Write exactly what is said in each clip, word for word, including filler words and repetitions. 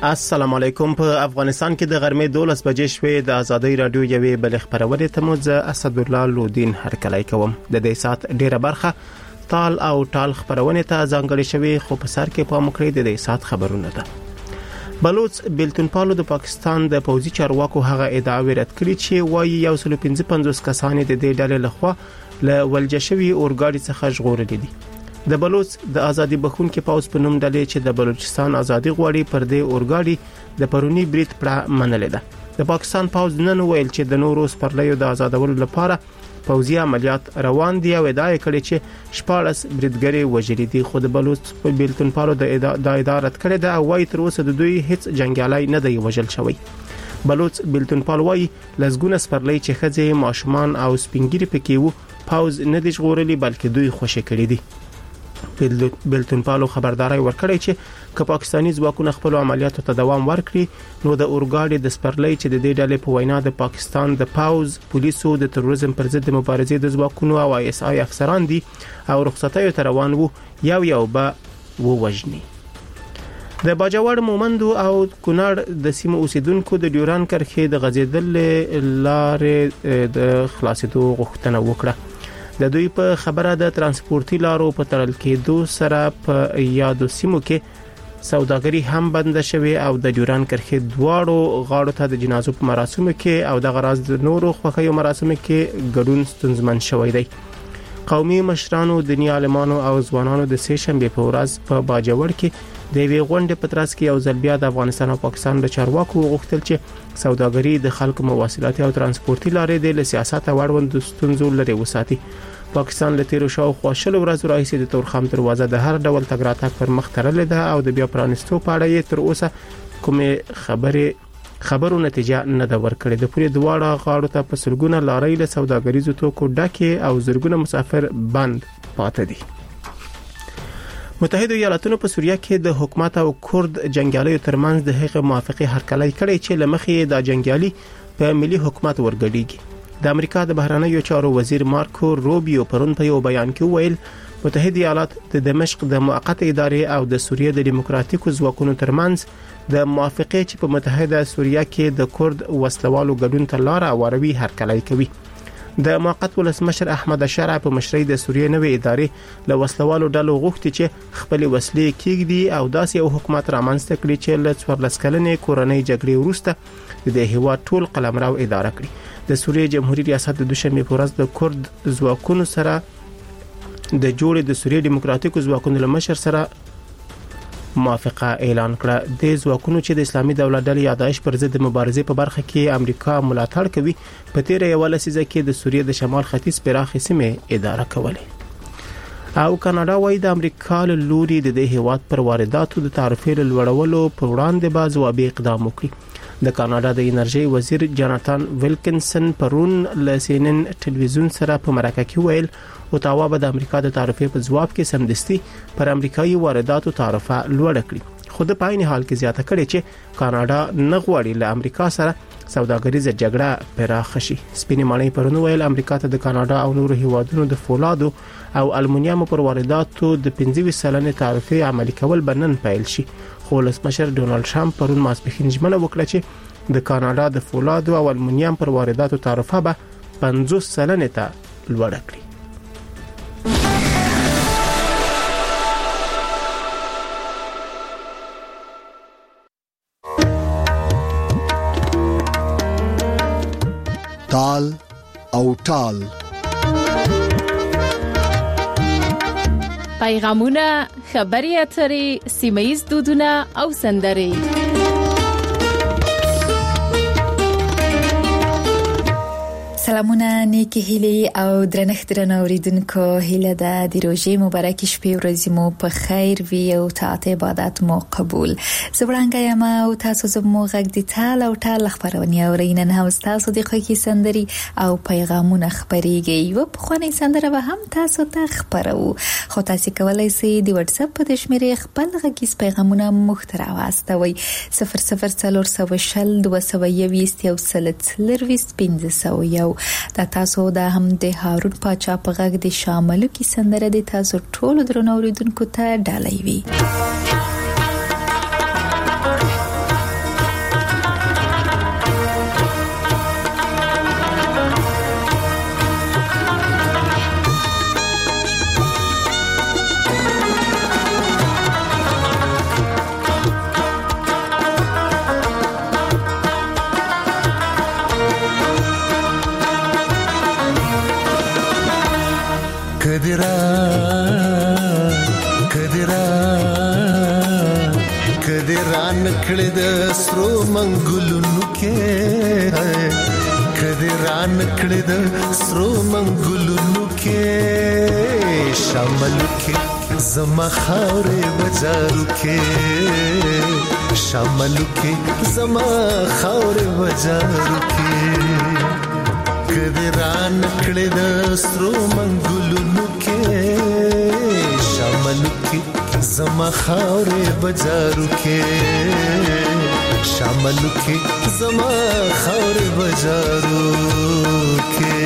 السلام علیکم. په افغانستان کې د غرمې دولس بجې شوې د ازادي رادیو یوې بل خبرونه ته مو زه اسد الله لودین هرکلی کوم. د دې سات ډیره برخه تال او ټال خبرونه ته ځانګړې شوې، خو په سر کې په مکرې د دې سات خبرونه ده. بلوچ بیلتون پالو د پاکستان د پوځي چارواکو هغه ادعا رد کړې چې وايي یو سل پنځه پنځوس کسان د دې ډلې لخوا له ولجشوي اورګاډي څخه ژغورل دي. د بلوچ د ازادي بخونکو پاوز په نوم ډلې چې د بلوچستان ازادي غواړي پر دې اورګاډي د پرونی بریټ پړه منلې ده. د پاکستان پاوز نن ویل چې د نورو سپرلیو د آزادولو لپاره پوځي عملیات روان دي او ادعا کړې چې شپاړس بریټګری وژلي دي، خو د بلوچ په بیلتون پالو د ادارت کړې ده او وايي تر اوسه د دوی هیڅ جنگیالي نه دی وژل شوی. بلوچ بیلتون پالو وايي لزګونه سپرلی چې خځې ماشومان او سپینګری پکې وو پاوز نه دي ژغورلي بلکې دوی خوشی کړي دي. بیلتون پالو خبرداري ورکړی چې که پاکستاني ځواکونه خپل عملیاتو ته دوام ورکړي نو د اورګاډي د سپرلی چې د دې ډلې په وینا د پاکستان د پاوز پولیسو د تروریزم پر ضد مبارزې د ځواکونو او آی اس آی افسران دي او رخصتیو ته روان وو یو یو به ووجني. د باجوړ مومندو او کونړ د سیمو اوسیدونکو د ډیوران کرښې د غځیدل لارې د خلاصېدو غوښتنه وکړه. د دوی په خبره د ترانسپورتي لارو په تړل کېدو سره په یادو سیمو کې سوداګري هم بند شوه او د ډیوران کرښې دواړو غاړو ته د جنازو په مراسمو کې او د غراز د نورو خوښیو مراسمو کې ګډون ستونزمن شوی دی. قومي مشرانو، دیني عالمانو او ځوانانو د سه شنبه په ورځ په باجوړ کې د وی غونډې په ترڅ کې یو ځل بیا د افغانستان او پاکستان د چارواکو غوښتل چې سوداګري د خلکو مواصلات او ترانسپورتي لارې د سیاست اړوند ستونزو لري وساتي. پاکستان له تیرو شاوخوا شل ورځې راهیسې د تورخم دروازه د هر ډول تګ راتګ پر مخ تړلې ده او د بیا پرانستو په اړه یې تر اوسه کومه خبره خبرو نتیجه نه ده ورکړې. د پوری دواړه غاړو ته په سلګونه لارې له سوداګریزو توکو ډکه او زرګونه مسافر بند پاتې دي. متحده ایالاتونو په سوریه کې د حکومت او کورد جنگیالیو ترمنځ د هغه موافقه هرکلی کړی چې لمخې د جنگیالي په ملي حکومت ورګډیږي. د امریکا د بهرنیو چارو وزیر مارکو روبیو پرون په یو بیان کې ویل متحده ایالات د دمشق د موقته ادارې او د سوریه د دیموکراتیکو ځواکونو ترمنځ د موافقه چې په متحده سوریه کې د کورد وسلوالو ګډون ته لار هواروي هرکلی کوي. د موقت ولسمشر احمد اشرع په مشرۍ د سوریه نوې ادارې له وسلوالو ډلو غوښتي چې خپل وسلې کېږدي او داسې یو حکومت رامنځته کړي چې له څوارلس کلنې کورنۍ جګړې وروسته د هیواد ټول قلمرو اداره کړي. د سوریه جمهوریت ریاست د دوشنبه په ورځ د کورد ځواکونو سره د جوړې د سوریه دیموکراتیکو ځواکونو له مشر سره موافقه اعلان کړه. د ځواکونو چې د اسلامي دولت ډلې یا داعش پر ضد مبارزې په برخه کې امریکا ملاتړ کوي په تیر یو لسیزه کې د سوریه د شمال ختیځ پراخې سیمې اداره کولې. او کاناډا وايي د امریکا له لوري د دې هیواد پر وارداتو د تعرفې لوړولو پر وړاندې به ځوابي اقدام وکړي. د کاناډا د انرژي وزیر جاناتان ویلکنسن پرون له سینن ټلویزیون سره په مرکه کې ویل اوتاوا به د امریکا د تعرفې په ځواب کې سمدستي پر امریکایي وارداتو تعرفه لوړ کړي، خو د پاین حال کې زیاته کړي چې کاناډا نه غواړي له امریکا سره سوداګریزه جګړه پراخ شي. سپینې ماڼۍ پرون ویل امریکا ته د کاناډا او نورو هیوادونو د فولادو او المونیمو پر وارداتو د پنځه سلنې تعرفه عملي کول بنن پیل شي. خو ولسمشر ډونالد ټرمپ پرون ماسپښین ژمنه وکړه چې د کاناډا د فولادو او المونیم پر وارداتو تعرفه به پنځوس سلنې ته لوړه کړي. تال او ټال پیغامونه، خبري اترې، سیمایي دودونه او سندرې. سلامونه، نیکی هیلې او درنښت درنه اوریدونکو، هیله ده د روژې مبارکې شپې ورځې مو په خیر وي او طاعت عبادت مو قبول. زه وړاندې یم او تاسو زموږ غږ د تال او ټال خبرونه اورئ. نن هم تاسو د خوښي سندري او پیغامونه خبريږي. یو پخوانی سندره به هم تاسو ته خبرو، خو تاسو کولای شئ د واتس اپ په شمیرې خپل غږیز پیغامونه مخترا واستوي صفر صفر څلور سوه شل دوه سوه یویست یو سل څلرویست پنځه سوه یو. دا تاسو دا هم د هارون پاچا په غږ د شاملو کې سندره د تاسو ټولو درنو اوریدونکو ته ډالۍ وي. کدرا کدرا کدرا نکړه د سرو منګلونو کې کدرا نکړه د سرو منګلونو کې شامل کې زما خاورې بازارو کې شامل کې زما خاورې بازارو کې کدرا نکړه د سرو منګلونو کې شامل کې زما خاورې بازارو کې شامل کې زما خاورې بازارو کې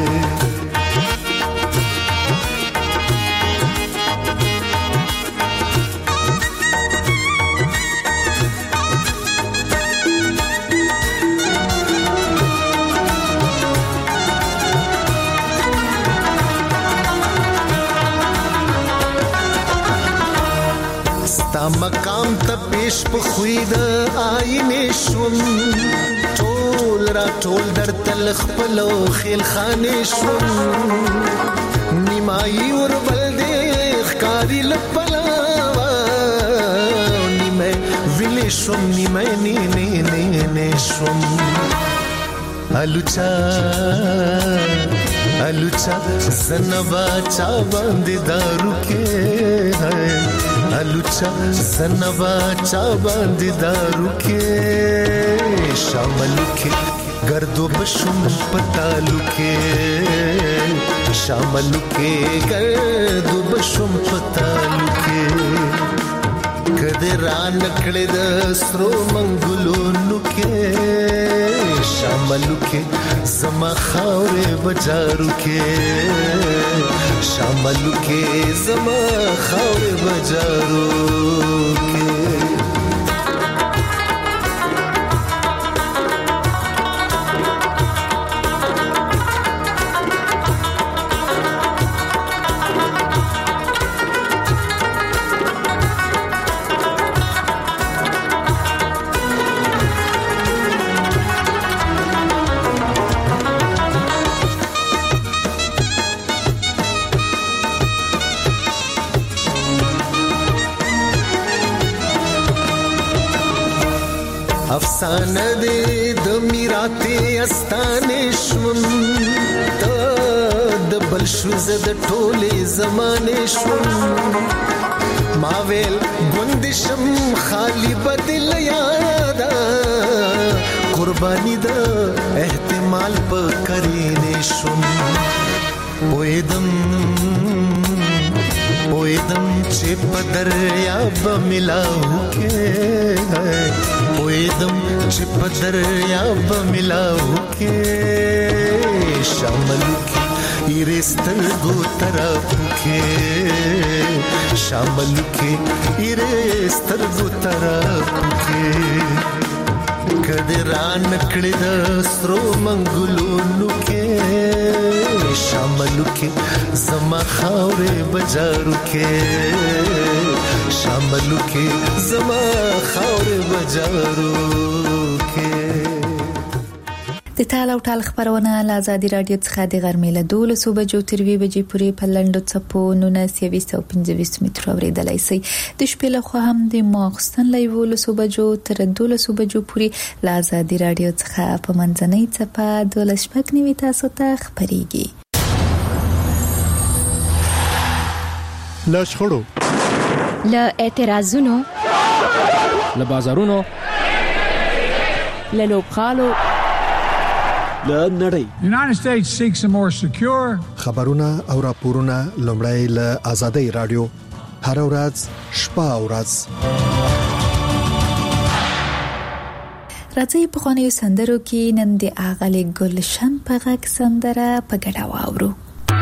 مقام ته پیش په خوې د آینې شوم ټول را ټول در تل خپلو خیل خانې شوم نیمایي ور بل دې ښکاری لپلاوا نیمه ویلې شوم نیمه نې نې نې نې شوم الوچا الوچا زنبا چا باندې دارو کې الوچا زنبا چا باندې دارو کې شامل کې گردو بشم پتالو کې شامل کې گردو بشم پتالو کې کدرا نکړه د سرو منګلونو کې شامل کې زما خاورې بازارو کې شامل کې زما خاورې بازارو کې افسانه دې د میراته استانې شوم د بل شوز د ټولې زمانه شوم ما ویل ګوندشم خالی بدل یادا قرباني د احتمال په کرینې شوم وېدم وېدم چې په دریاب ملاو کې وېدم چې په دریاب ملاو کې شامل کې ایرستر گو طرف کې شامل کې ایرستر گو طرف کې کدرا نکړه د سرو منګلونو کې شامل کې زما خاورې بازارو کې شامل کې زما خاورې بازارو کې د ټال او ټال خبرونه له آزادي رادیو څخه د غرمې له دولسو بجو تر وی بجې پورې په لنډو څپو نونس یویس او پنځه متر اوریدلای شي د شپې له خوا هم د ماخستن له ولسو بجو تر دولسو بجو پورې له آزادي رادیو څخه په منځنۍ څپه دولس شپږ نیوي تاسو ته خبريږي له شخړو له اعتراضونو له بازارونو له لوبخالو له نړۍ The United States seeks a more secure خبرونه او راپورونه لومړی له آزادۍ رادیو هر ورځ شپه او ورځ راځي په خانیو سندرو کې نن د اغلې ګلشن په غږ سندره په ګډه واورو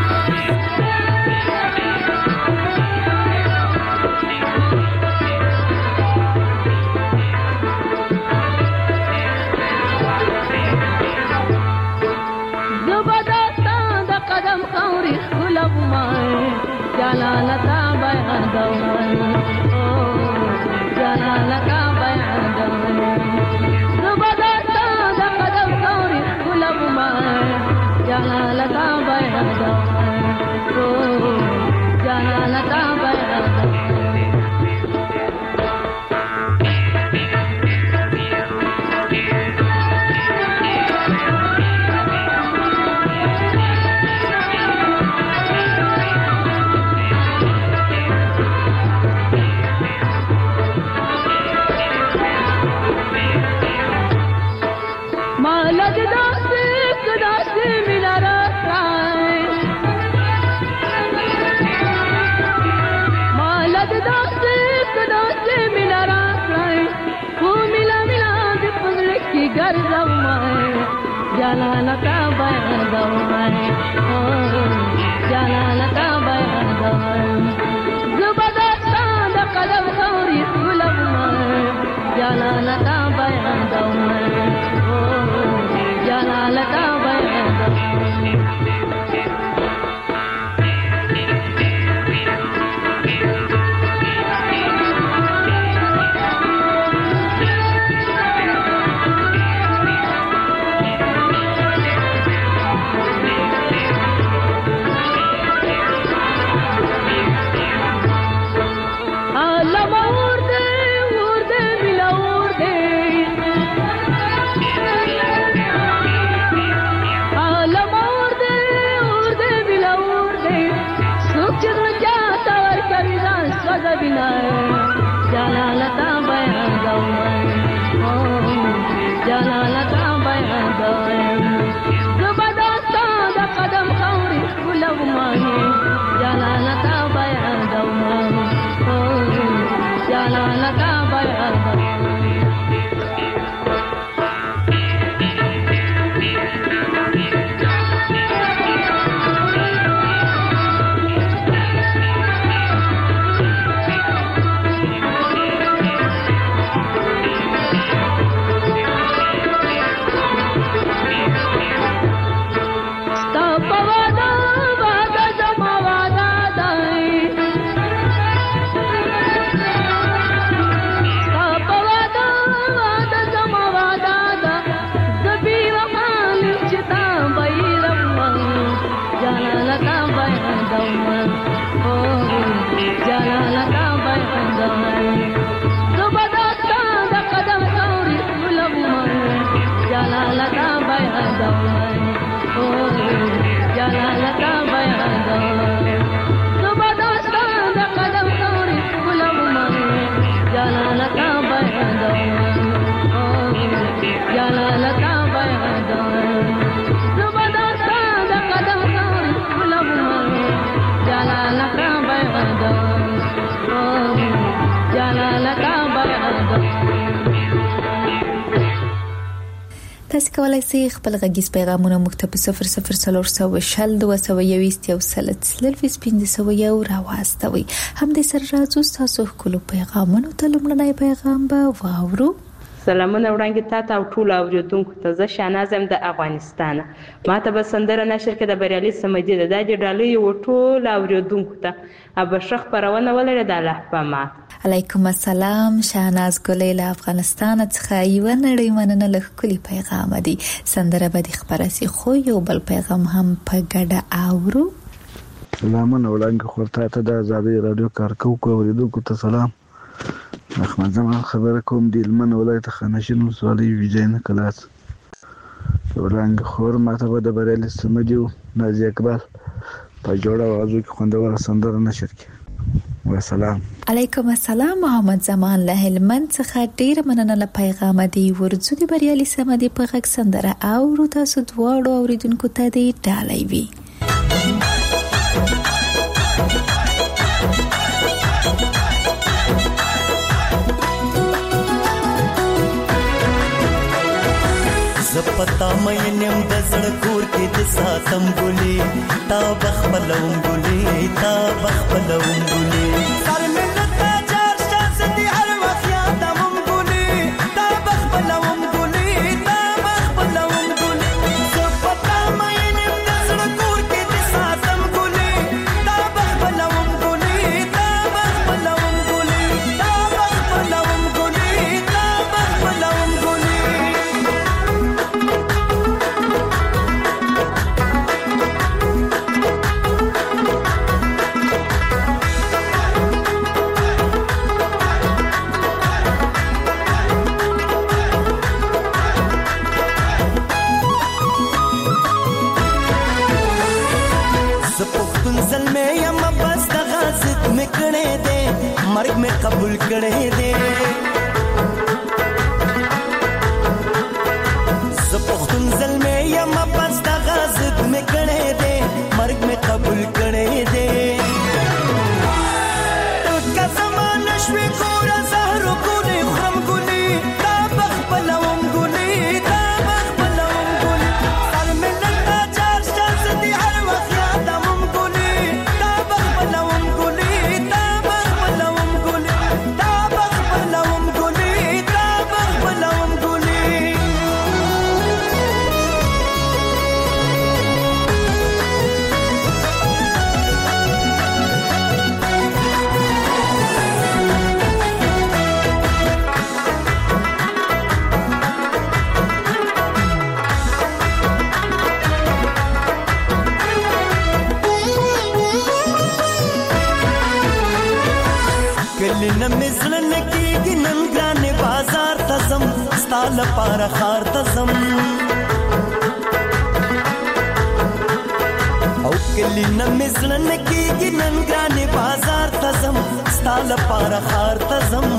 جلالتا بیان دوان جلالتا بیان دوان زبادتا دا قدم کوری گلب ما جلالتا تاسو کولای شئ خپل غږیز پیغامونه موږ ته په صفر صفر څلور سوه شل دوه سوه یوویشت یو سل څلوېښت پنځه سوه یو راواستوئ. همدې سره راځو ستاسو ښکلو پیغامونو ته. لومړنی پیغام به واورو. سلامونه وړاندې تاسو او ټول اوریدونکو ته. زه شاهناز یم د افغانستان. ماته به سندره نشر کې د بریالي سمدي د داجې ډالۍ او ټول اوریدونکو ته اب شخ پرونه ولر د الله په ما. علیکم السلام. شاهناز ګلې له افغانستان څخه یو نړۍ مننه له کلی پیغام دی. سندره به د خبرسي خو یو بل پیغام هم په ګډه اورو. سلامونه وړاندې خورته ته د آزادۍ رادیو کارکوونکو اوریدونکو ته سلام. احمد زمان خبره کوم د لمن ولایت خانشین ولسوالۍ ویجاینه کلاس. ورنګ خور ماته به د بریالي سمدي نازي اقبال په جوړه وازو کې خوندور سندره نشر کی. والسلام. علیکم السلام. محمد زمان له هلمند څخه ډیر مننه له پیغام دی. ورځو د بریالي سمدي په غږ سندره او تاسو دواړو اوریدونکو ته دی ډالۍ وی. زپتا مې نیم د زړکور کې د ساتم ګلې تا بخبلوم ګلې تا بخبلوم ګلې سر مې لتا چار شاس دي هر وخت یادوم ګلې تا بخبلوم ګلې تا بخبلوم ګلې زپتا مې نیم د زړکور کې د ساتم ګلې تا بخبلوم ګلې تا بخبلوم ګلې تا بخبلوم ګلې تا بخبلوم ګلې مرګ مې قبول کړې دې زه پښتون زلمې یم پس دغه ضد مې کړې دې مرګ مې قبول کړې دې که زمانه شوې ګوره زهرو ګلې خورم ګلې دا بخپلوم ګلې دا بخپلوم ګلې سر مې نن دا چار شخص دي هر وخت یادوم ګلې دا بخپلوم ګلې دا بخپلوم ګلې دا بخپلوم ګلې دا بخپلوم ګلې کلی نمی زلن کیگی نن گران بازار تزم ستال پار خار تزم او کلی نمی زلن کیگی نن گران بازار تزم ستال پار خار تزم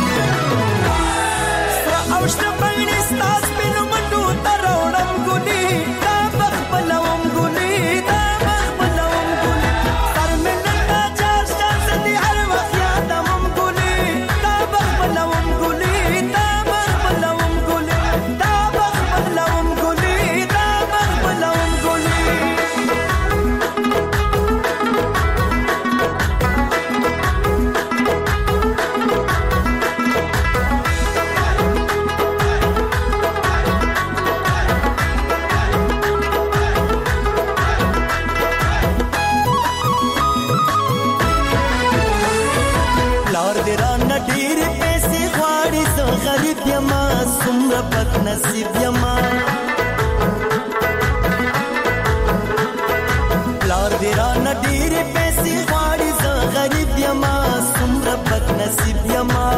سرا اوشت بین استاس بینو منو تروڑم گلی دا بخبلوم گلی دا بخبلوم گلی سر من نتا چار شخص دی هر وقت یادم نصیب یما پلار دی را ندیر پیسی غواړي زه غریب یما څومره بد نصیب یما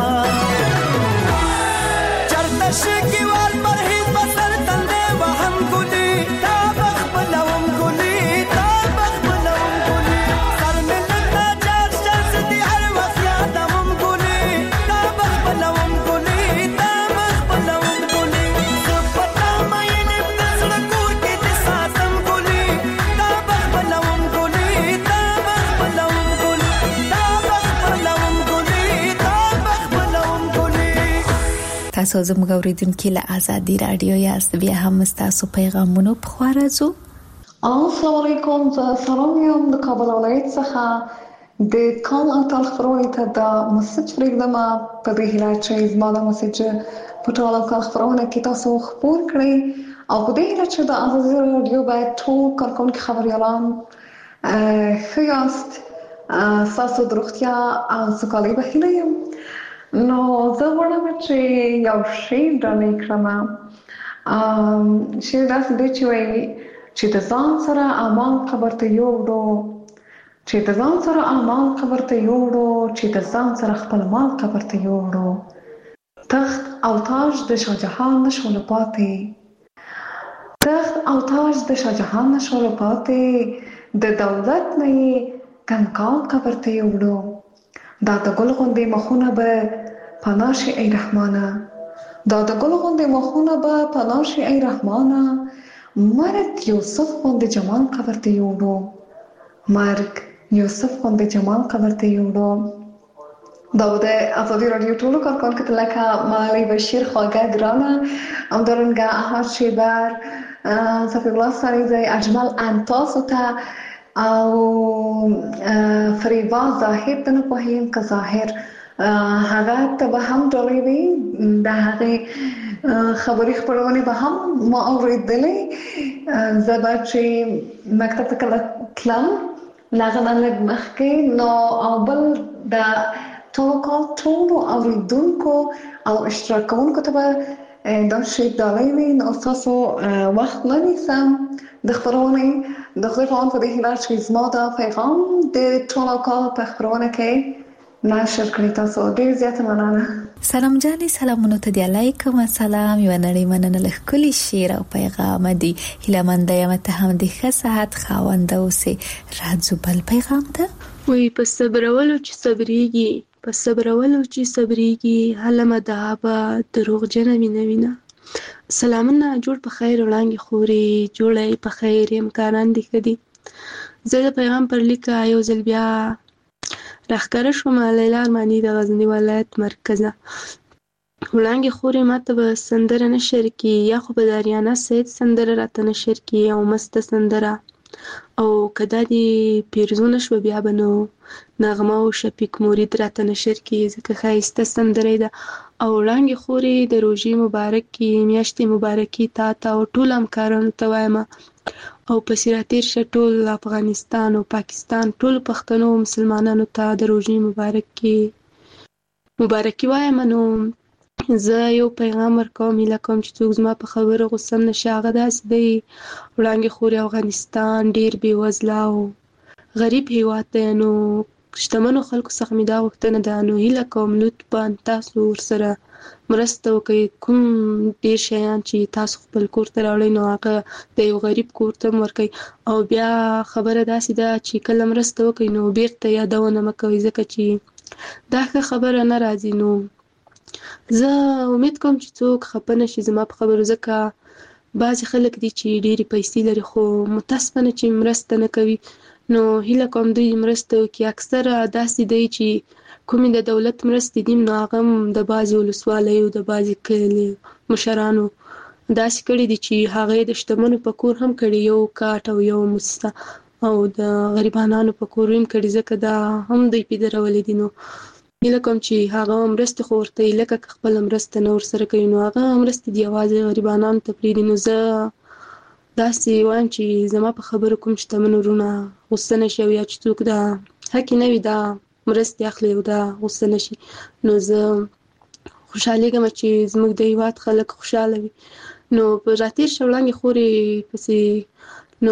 چرته شګي وال پرهیز بسر تندې وهم ګلي دا بخبلوم ګلي دا بخبلوم ګلي سر مې نتا چار شخص دي هر وخت یادوم ګلي دا بخبلوم ګلي دا بخبلوم تاسو زموږ اوریدونکو له آزادي رادیو یاست بیا هم تاسو پیغامونه په خوا راځو السلام علیکم زه سلام یم د کابل ولایت څخه د کال او تاریخ خبرونه ته د مسج پرېږدم په دې هیله چې زما د مسج په ټول کال خبرونه کې تاسو خبر کړئ او په دې هیله چې د آزادي رادیو باید ټول کارکونکي خبريالان ښه یاست ستاسو د روغتیا او سوکالۍ په هیله یم نو زه غواړم چې یو شعر ډالۍ کړم شعر داسې دی چې وایي چې د ځان سره اعمال قبر ته یوړو چې د ځان سره اعمال قبر ته یوړو چې د ځان سره خپل مال قبر ته یوړو تخت او تاج د شاهجهان نشول پاتې تخت او تاج د شاهجهان نشول پاتې د دولت نه کنکال قبر ته یوړو دا د ګل غوندې مخونه به پناشي ای رحمانه دا د ګل غوندې مخونه به پناشي ای رحمانه مرګ یوسف غوندې جمال قبر ته یوړو مرګ یوسف غوندې جمال قبر ته یوړو دا د آزادي رادیو ټولو کارکونکو ته لکه مالي بشیر خواږه ګرانه همدارنګه احمد شیبر صفی الله سریزی اجمل انتاسو ته او فریبا ظاهر ته نه پوهیم که ظاهر هغه ته به هم ډالۍ وي د هغې خبري خپرونې به هم ما اورېدلې زه به چې مکتب ته کله تلم له هغه نه لږ مخکې نو او بل د ټولو کال ټولو اورېدونکو او اشتراک کوونکو ته به دا شی ډالۍ وي نو ستاسو وخت نه نیسم د خبرونې د خدای په امان په دې هیله چې زما دا پیغام د ټولو کال په خبرونه کې نشر کړی تاسو ډېر زیاته مننه سلام جانې سلامونه ته دی علیکم السلام یو نړۍ مننه له ښکلي شعر او پیغام دی هیلهمنده یم ته هم د ښه صحت خاونده اوسې راځو بل پیغام ته وی په صبرولو چې صبرېږي په صبرولو چې صبرېږي هله مدعا دروغجنه وینه وینه. سلامونه، جوړ په خیر وړانګې خورې، جوړی په خیر امکانان دې ښه دي. زه د پیغام پر لیکه یو ځل بیا راښکاره شومه لیلا ارماني د غزني ولایت مرکزه. وړانګې خورې ماته به سندره نشر کړي، یا خو به د اریانا سید سندره راته نشر کړي او مسته سندره، او که دا دې پیرزونه شوه بیا به نو نغمه او شفیق مرید راته نشر کړي، ځکه ښایسته سندره ده. او وړانګې خورې د روژې مبارکې میاشتې مبارکې تا ته او ټولو همکارانو ته وایم، او پسې راتېر شه ټول افغانستان او پاکستان ټولو پښتنو او مسلمانانو ته د روژې مبارکې مبارکي وایم. نو زه یو پیغام ورکوم، هیله کوم چې څوک زما په خبره غوسه هم نشي. هغه داسې دی، وړانګې خورې افغانستان ډېر بېوزله او غریب هېواد دی، نو شتمنو خلکو څخه مې دا غوښتنه ده، نو هیله کوم لطفا تاسو ورسره مرسته وکړئ. کوم ډېر شیان چې تاسو خپل کور ته راوړئ نو هغه د یو غریب کور ته هم ورکړئ. او بیا خبره داسې ده چې کله مرسته وکړئ نو بیرته یادونه مه کوئ، ځکه چې دا ښه خبره نه راځي. نو زه امید کوم چې څوک خفه نشي زما په خبرو، ځکه بعضې خلک دي چې ډېرې پیسې لري خو متاسفانه چې مرسته نه کوي. نو هیله کوم دوی مرسته وکړي. اکثره داسې دی چې کومې د دولت مرستې دي نو هغه هم د بعضې ولسوالیو د بعضې کلي مشرانو داسې کړي دي چې هغه یې د شتمنو په کور هم کړي، یو کاټ او یو موسسه، او د غریبانانو په کور هم کړي، ځکه دا هم دوی پیدرولي دي. نو هیله کوم چې هغه مرستې خو ورته وي، لکه که خپله مرسته نه ورسره کوي نو هغه مرستې دي یوازې غریبانانو ته پرېږدي. نو زه داسې وایم چې زما په خبرو کوم شتمن وروڼه غوسه نشي، او یا چې څوک دا حقې نه وي دا مرستې اخلي او دا غوسه نشي. نو زه خوشحالېږم چې زموږ د هېواد خلک خوشحاله وي. نو په راتېر شه وړانګې خورې پسې نو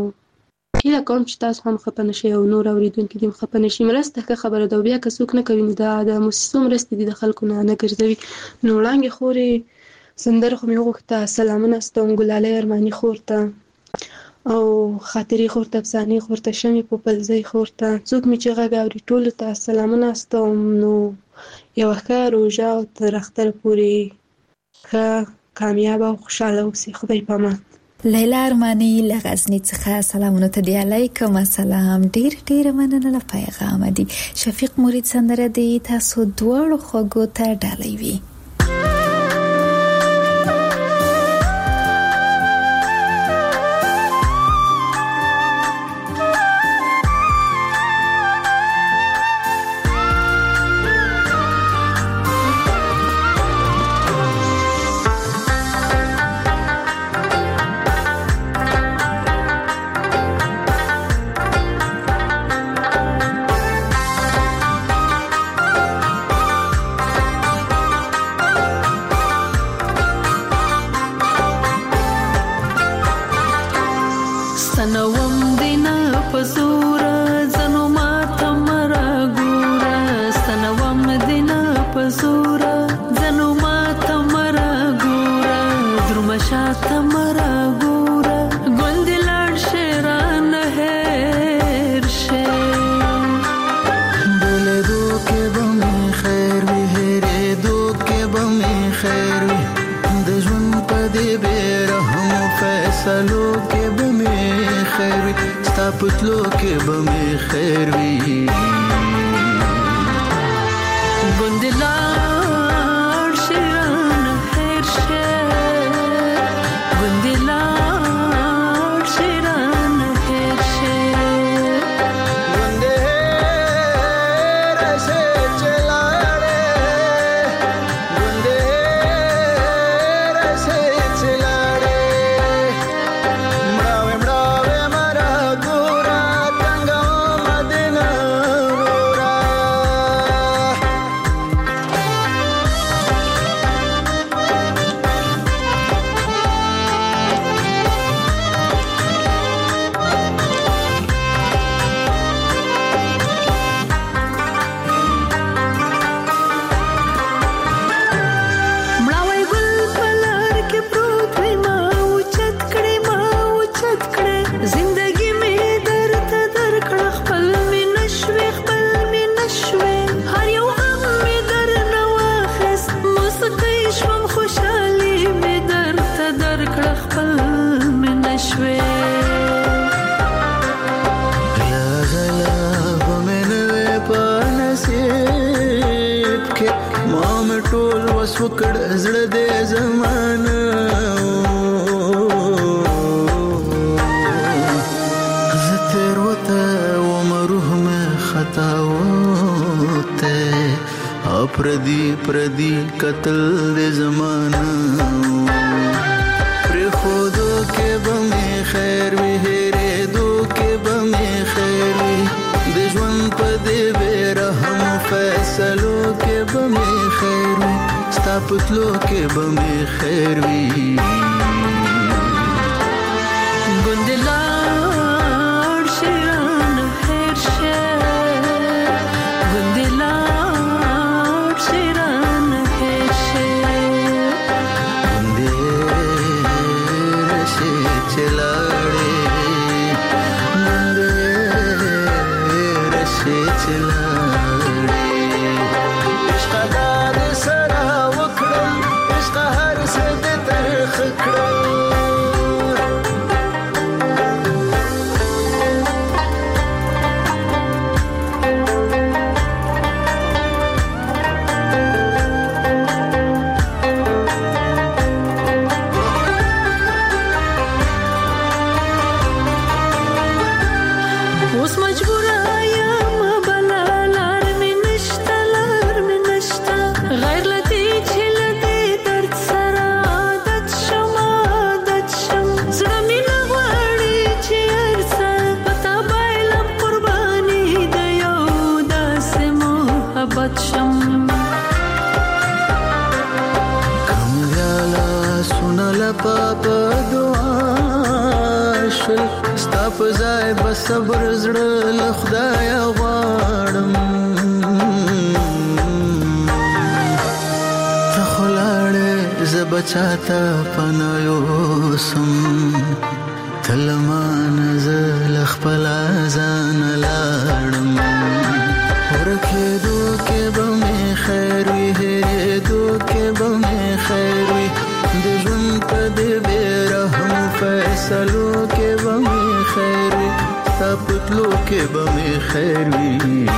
هیله کوم چې تاسو هم خفه نشئ او نور اورېدونکي دې هم خفه نشي. مرسته ښه خبره ده، او بیا که څوک نه کوي نو دا د موسسو مرستې دي، د خلکو نه نه ګرځوي. نو وړانګې خورې سندره خو مې وغوښته، سلامونه ستوم ګلالۍ ارماني خور ته، او خاطرې خور ته، افسانې خور ته، شمې پوپلزۍ خور ته، څوک مې چې غږ اوري ټولو ته سلامونه ستوم. نو یوه ښه روژه او تر اختره پورې ښه کامیابه او خوشحاله اوسئ. خدای پامان. لیلا ارماني له غزني څخه سلامونه ته دی. علیکم السلام، ډیر ډیر مننه له پیغام دی. شفیق مرید سندره دی تاسو دواړو خوږو ته ډالۍ وي. پتلو کې به مې خیر وي ګوندلار شیران هر شه ګوندلار شیران هر شه ګوندې راشه چلاړې ګوندې راشه چلاړې مړاوې مړاوې مرا وکړ زړه دې زمانه زه تیر وته ومروح مې خطا وته پردي پردي قتل دې زمانه پر خودو کې بمې خیر وي هېرې دو کې بمې خیر وي د ژوند په دې بې رحم فیصلو کې بمې خیر وي ستا پتلو کې بمې خیر وي ګوندې لاړ شي رانه هېر شه ګوندې لاړ شي رانه هېر شه ګوندې راشي چې لاړې ګوندې راشي چې لاړې عشقه دا دې سره وکړم عشقه هر څه دې ترخ کړم اوس مجبوره یم بله لار مې نشته لار مې نشته غیر له دې چې له دې درد سره عادت شم عادت شم زړه مې نه غواړي چې هر څه په تا بایلم قرباني د یو داسې محبت شم کمزاله سونه لپا په دعا شل ستا په ځای به صبر زړه له خدایه غواړم ته خو لاړې زه به چاته پناه یوسم ته له مانه زه له خپله ځانه لاړم ورکېدو کې به مې خیر وي هېرېدو کې به مې خیر وي د ژوند په دې بې رحم فیصلو کې به مې خیر وي ستا پتلو کې به مې خیر وي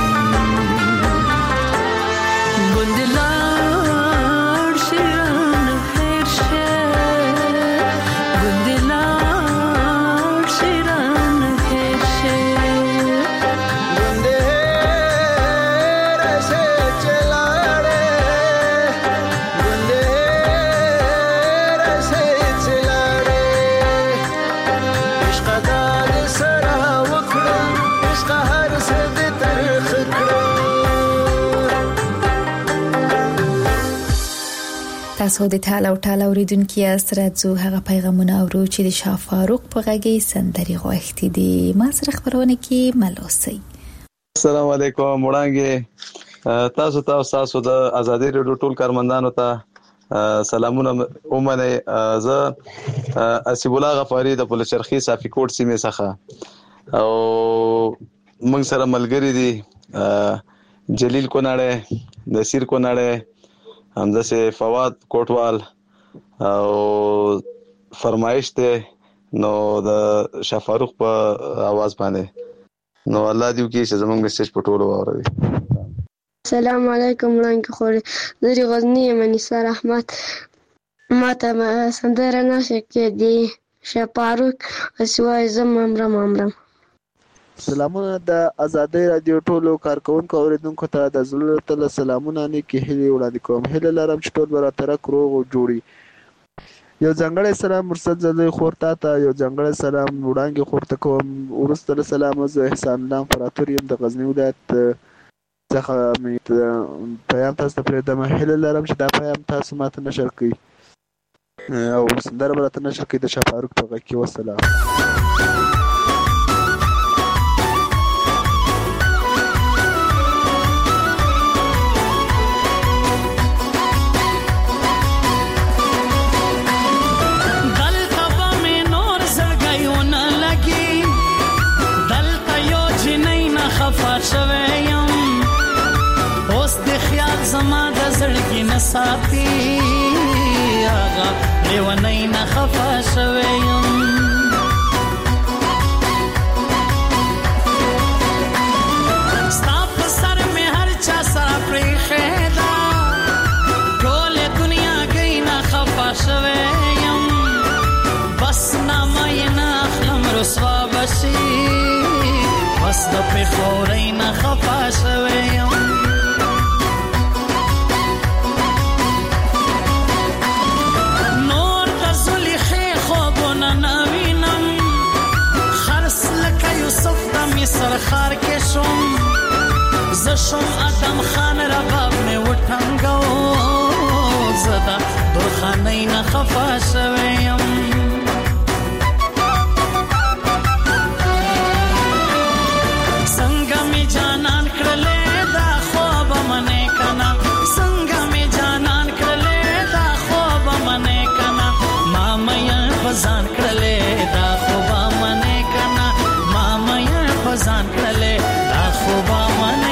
ګوندې لاړ شي رانه هېر شه ګوندې لاړ شي رانه هېر شه ګوندې راشي چې لاړې ګوندې راشي چې لاړې عشقه دا دې سره وکړم عشقه هر څه دې ترخ کړم تاسو د ټال او ټال اوریدونکو یاست راځو هغه پیغامونه اورو چې د شاه فاروق په غږی سندري غوښتي دي ما سره خبرونه کې ملوسي السلام علیکم وړاندې تاسو ته تاسو د ازادي رادیو ټول کارمندانو ته سلامونه اومنه زه اسیب الله غفاری د پولچرخي صافي کوټ سیمه څخه او موږ سره ملګری دي جلیل کوناړه نصیر کوناړه همزه سه فواد کوټوال او فرمایش ته نو د شاه فاروق په आवाज باندې نو الله دې وکړي چې زموږ میسج په ټولو واوري السلام علیکم وړاندې خوري زری غزنی منیسا رحمت ماته سندره نشه کې دی شاه فاروق اسوای زم امرم امرم سلامونه د ازادي رادیو ټولو کارکونکو اوریدونکو ته د زړه تل سلامونه نه کې هلي وړاندې کوم هله لرم چې ټول براتره کروغ جوړي یو ځنګړی سلام مرسد زلي خورتا ته یو ځنګړی سلام وړاندې خورته کوم ورسته سلام زه احسان الله فراتور يم د غزنی ولایت څخه مې پیغام تاسو ته پرېږدم هله لرم چې دا پیغام تاسو ماته نشر کړئ او سندره براتره نشر کړئ د شاه فاروق په غږ کې والسلام شویم اوس د خیال زما د زړګي نه ساتي هغه لیونی نه خفه شویم ستا په سر مې هر چا سره پرېښې ده ټولې دنیا د پېښورۍ نه خفا شوی یم نور د زلیخې خوبونه نه وینم خرس لکه یوسف د مصر ښار کې شوم زه شوم ادم خان رباب مې وټنګو زه د درخانۍ نه خفا شوی یم څنګه مې جانان کړلې دا خوب منې کنه څنګه مې جانان کړلې دا خوب منې کنه ما مې فزان کړلې دا خوب منې کنه ما مې فزان کړلې دا خوب منې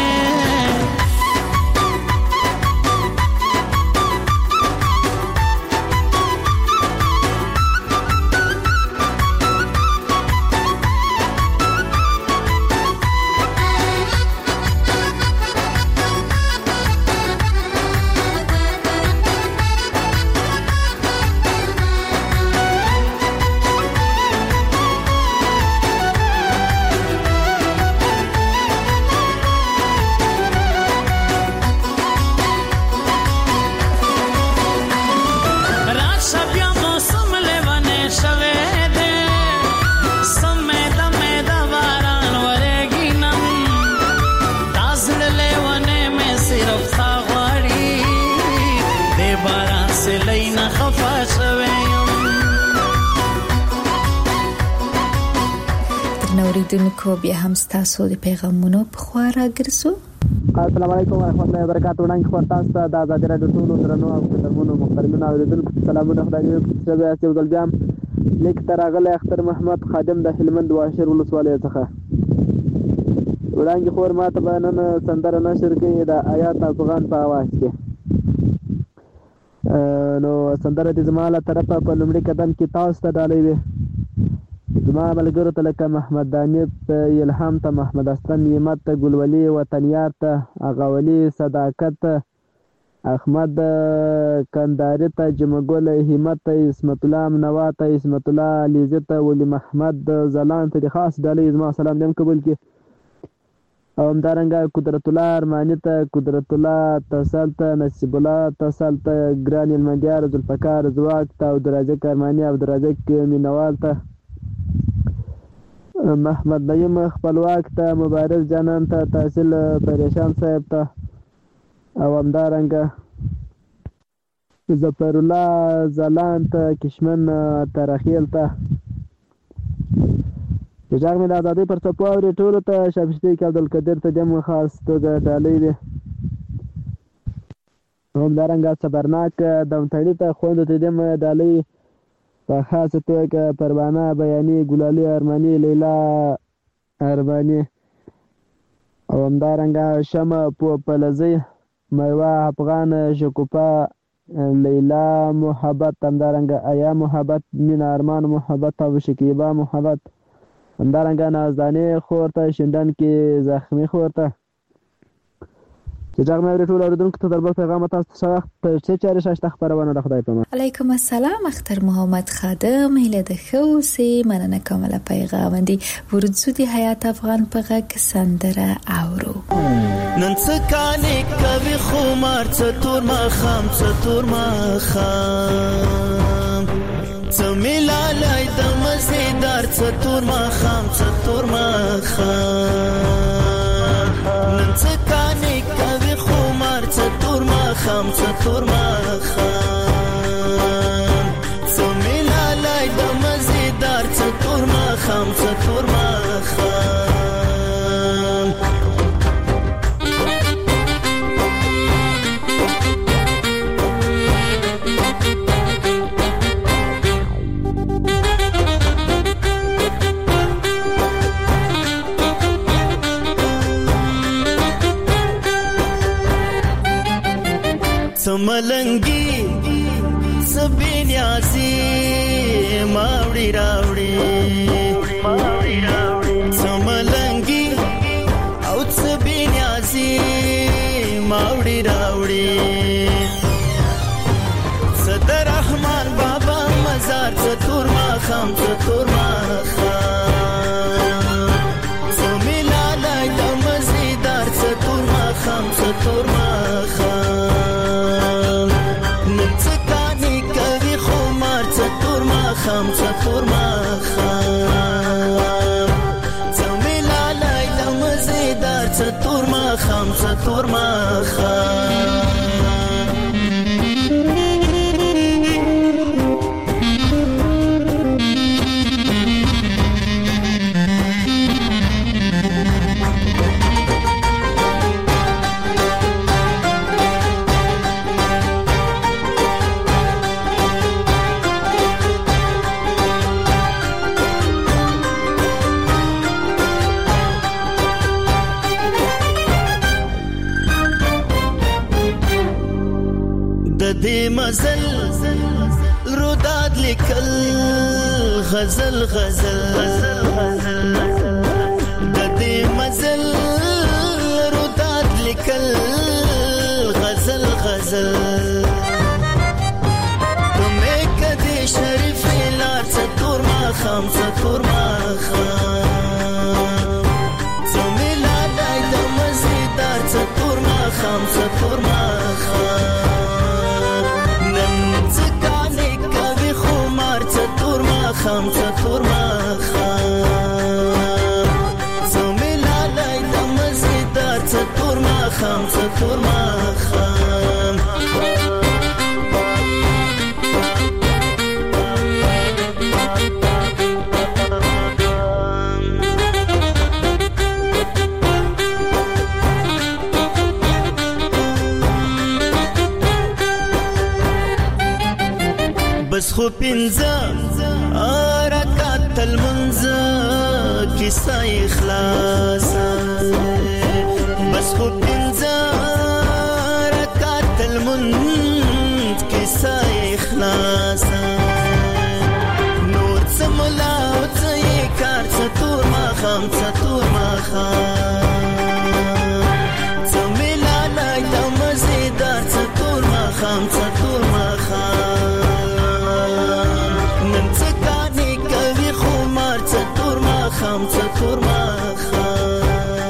اوریدونکو بیا هم ستاسو د پیغامونو په خوا راګرځو. السلام علیکم ورحمۃ اللہ وبرکاتہ. وړاندې خبر تاسو ته د آزادۍ راډیو ټولو درنو او محترمو محترمینو اوریدونکو سلامونه. خدای دې چې تاسو یو ځل بیا لیک تر راغلی اختر محمد خادم د هلمند واشر ولسوالۍ څخه. وړاندې خبر ماته به نن سندره نشر کوي د آیات افغان په اواز کې. نو سندره دې زما له طرفه په لومړي قدم کې تاسو ته ډالۍ وي. زما ملګرو ته لکه محمد دانب ته، الهام ته، محمد اسلم یمت ته، ګلولي وطنیار ته، اغاولي صداقت ته، احمد کنداري ته، جمګل همت ته، اسمت الله منوا ته، اسمت الله علیزه ته، ولی محمد زلان ته خاص ډالۍ زما سلام دې قبول کړي. او همدارنګه قدرت الله ارماني ته، قدرت الله تصل ته، نصیب الله تصل ته، ګران المندیار ذوالفقار زواک ته، او درازک ارماني او درازک مینوال ته، محمد نعیم خپلواک ته، مبارز جانان ته، تحصیل پریشان صاحب ته، او همدارنګه ظفر الله زلان ته، کشمن ترخیل ته. جاګ مې د آزادۍ پر څپو اوري ټولو ته شابستی کې عبدالقدیر ته دم خاص توګه ډالۍ دی. همدارنګه صبرناک دمتړي ته خوندو ته دم ډالۍ په خاصه توګه پروانه بیاني، ګلالي ارماني، لیلا ارماني، او همدارنګه شمع پلزی، میوه افغان، شکوفا، لیلا محبت، همدارنګه ایا محبت، مینا ارمان محبت او شکیبا محبت، همدارنګه نازدانې خور ته، شندن کې زخمی خور ته. چې جاګ مې ټول اوریدونکو ته دربل پیغام تاسو ته وخت چې چاري شاشته خبرونه د خدای په امان. علیکم السلام. اختر محمد خادم هله د خوسي مننه کومه پیغام دی ورځو دی حیات افغان په غږ سندره اورو. نن څه کانې کوي خمار څه تور ما خام څه تور ما خام څه ملالای د مزیدار څه تور ما خام څه تور ما خام نن څه کانې کوي خمار څه تور ما خام څه تور ما خام څه ملالای د مزیدار څه تور ما خام څه تور ما خام ملنګي سبین یاسي ماوړي راوړي ماوړي راوړي سملنګي او سبین یاسي ماوړي راوړي صدر رحمان بابا مزار ستور ما خام ستور ما خام سمیلاله څه تور ماښام څه تور ماښام مزل روداد لیکل غزل غزل د دې مزل روداد لیکل غزل غزل تمه کدي شریف لار څه تور ماښام څه تور ماښام تمه لالای د مزیدار څه تور ماښام څه تور ماښام خام څه تور ماښام زمي لالای د مزیدار څه تور ماښام څه تور ماښام بس خو پنځه رکعت المنځ کیسه اخلاص بس خو پنځه رکعت المنځ کیسه اخلاص نور څه ملا او څه کار څه تور ماښام څه تور ماښام څه ملا لای د مزیدار څه تور ماښام څه تور ماښام خام څه تور ماښام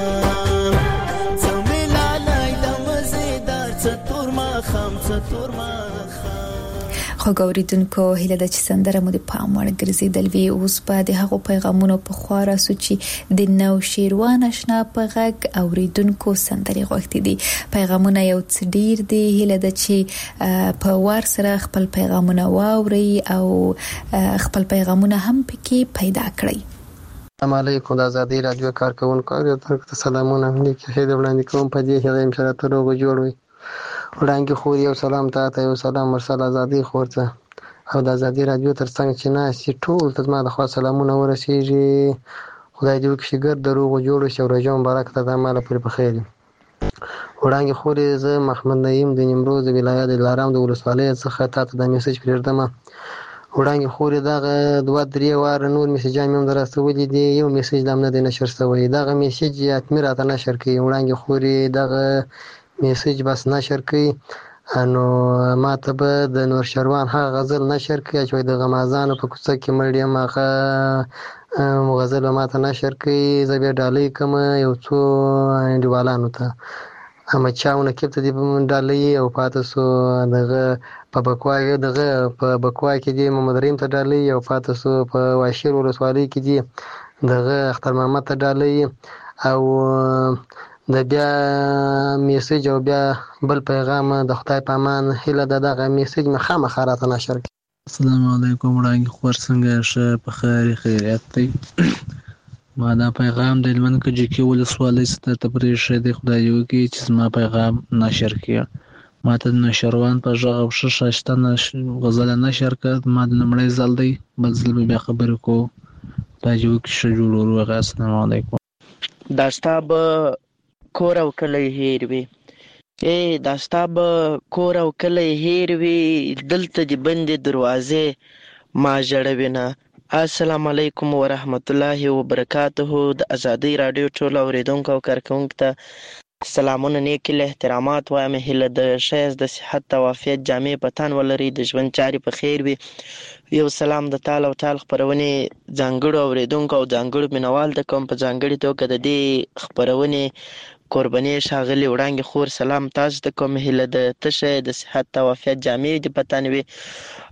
څه مې لالای د مزیدار څه تور ماښام څه تور ماښام. خو ګوریدونکو هیله ده چې سندره مو د پام وړ ګرځېدل وي. اوس به د هغو پیغامونو په خوا راسو چې د نوشیروان اشنا په غږ اوریدونکو سندرې غوښتي دي. پیغامونه یو څه ډیر دي. هیله ده چې په وار سره خپل پیغامونه واوري او خپل پیغامونه هم پکې پیدا کړئ. السلام علیکم د ازادي رادیو کارکونکو او تاسو ته سلامونه. مې کې هدا وړاندې کوم په دې هغه امشاره ته روغ جوړ وي. وړاندې خو یو سلام ته یو سلام مرسل ازادي خورته او د ازادي رادیو ترڅنګ چې نه سي ټول ته ما د خوا سلامونه ورسیږي. خدای دې وکړي ګر د روغ جوړ شي او رجو مبارک ته د مال پر بخیر. وړاندې خو زه محمد نعیم د نیمروز ولایت دلارام د ولسوالۍ څخه تاسو د میسج پرېږدم. وړاندې خوري دغه دوه درې وار نور میسجان مې درستولې دي. یو میسج لام نه دی نشر شوی. دغه میسج اتمه راته نشر کوي. وړاندې خوري دغه میسج بس نشر کوي. انو ماته به د نور شروان هغه غزل نشر کوي چې د غمازانو په کوڅه کې مړیم هغه غزل ماته نشر کوي. زه به ډالۍ کوم یو څو انډیوالانو ته اما چاونه کېته دی ډالۍ او پاتې سو دغه په بکوای دغه په بکوای کې دی محمد رحیم ته ډالۍ او پاتې سو په واشیر ولسوالۍ کې دی دغه اختر محمد ته ډالۍ او د بیا میسج او بیا بل پیغام د خدای په امان. هله دغه میسج مخه مخاراته نشر. السلام علیکم وړاندې خور څنګه شه په خیر خیریت دی. ما دا پیغام د لمن کې چې کې ولسوالۍ ستر تبریر شه دی. خدای یو کې چې ما پیغام نشر کړ. ما ته نشروان په ژغه او شاشتنه غزل نشر کړ. ما د نمړې زل دی بل زل بیا خبرې کو. خدای یو کې شه جوړ ورغه. السلام علیکم. داستاب کور او کلی هیر وی اے داستاب کور او کلی هیر وی دلته دی بندې دروازې ما جوړوینه. السلام علیکم ورحمت الله وبرکاته. د ازادي رادیو ټول اوریدونکو او کارکونکو ته سلامونه نیک له احترامات وایم. هله د شایز د صحت او عافیت جامع پتان ولري د ژوند چاري په خیر وي. یو سلام د تعالی او تعالی خبرونه ځانګړو اوریدونکو او ځانګړو مینوال د کوم په ځانګړي توګه د دې خبرونه قرباني شاغلي وړاندې خور سلام تاسو ته کوم. هله د تشه د صحت او عافیت جامع د پتان وي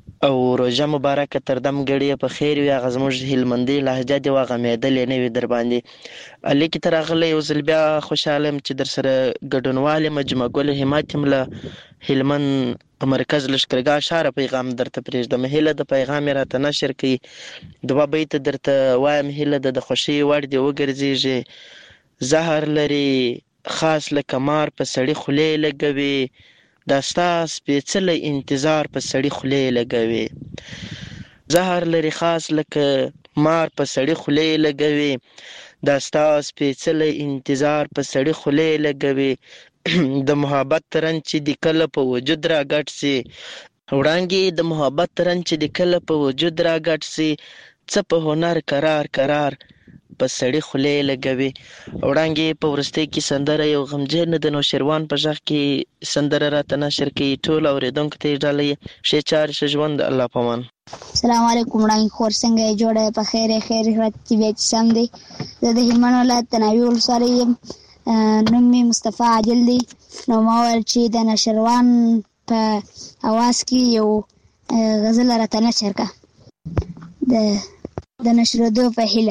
او روژه مبارکه تر دم ګړې په خیر وي. هغه زموږ هلمندي لهجه دې وغمېدلې نه وي در باندې. لیکې ته راغلی یو ځل بیا خوشحاله یم چې در سره ګډونوال یم. جمعه ګل همت یم له هلمند مرکز لښکرګاه ښاره پیغام درته پرېږدم. هیله د پیغام یې راته نشر کوي. دوه بیته درته وایم هیله د د خوښۍ وړ دې وګرځېږي. زهر لري خاص لکه مار په سړي خولې لګوي، دا ستا سپېڅلی انتظار په سړي خولې لګوي. زهر لري خاص لکه مار په سړي خولې لګوي، دا ستا سپېڅلی انتظار په سړي خولې لګوي. د محبت رنګ چې د کله په وجود را ګډ سي، وړانګې د محبت رنګ چې د کله په وجود را ګډ سي، څه په هنر قرار قرار په سړي خولې لګوي. وړانګې په وروستۍ کې سندره یو غمجن د نوشیروان په غږ کې سندره راته نشر کوي. ټول اورېدونکو ته یې ډالۍ ښې چارې ښه ژوند. الله پامان. السلام علیکم وړانګې خور څنګه یې جوړه په خیر خیر راتې بیا چې سم دی. زه د هلمند ولایت د ناوې ولسوالۍ یم. نوم مې مصطفی عادل دی. نو ما ویل چې د نوشیروان په اواز کې یو غزل راته نشر کړه د د نشرېدو په هیله.